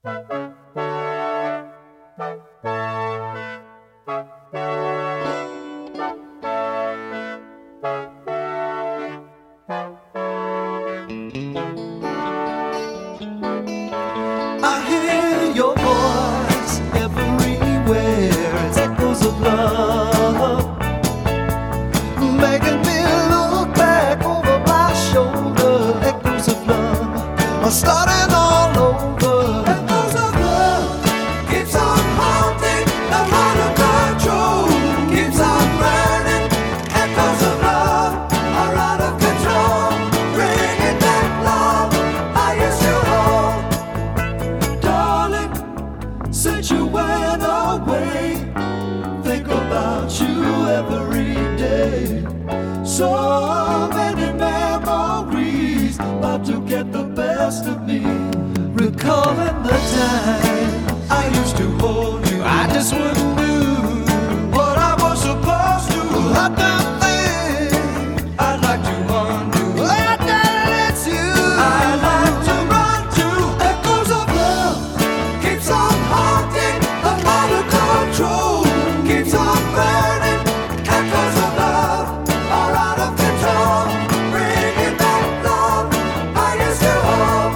I hear your voice everywhere. It's echoes of love, making me look back over my shoulder. Echoes of love are starting all over. Echoes of love keeps on haunting, not out of control, keeps on burning. Echoes of love are out of control, bringing back love I used to hold. Darling, since you went away, think about you every day. So many memories about to get the best of me. Recalling the time I used to hold you, I just wouldn't do what I was supposed to. I don't think I'd like to undo. I'd let you. I'd like to run to echoes of love. Keeps on haunting, out of control. Keeps on burning. Echoes of love are out of control. Bringing back love I used to hold.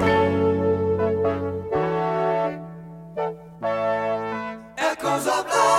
Echoes of love.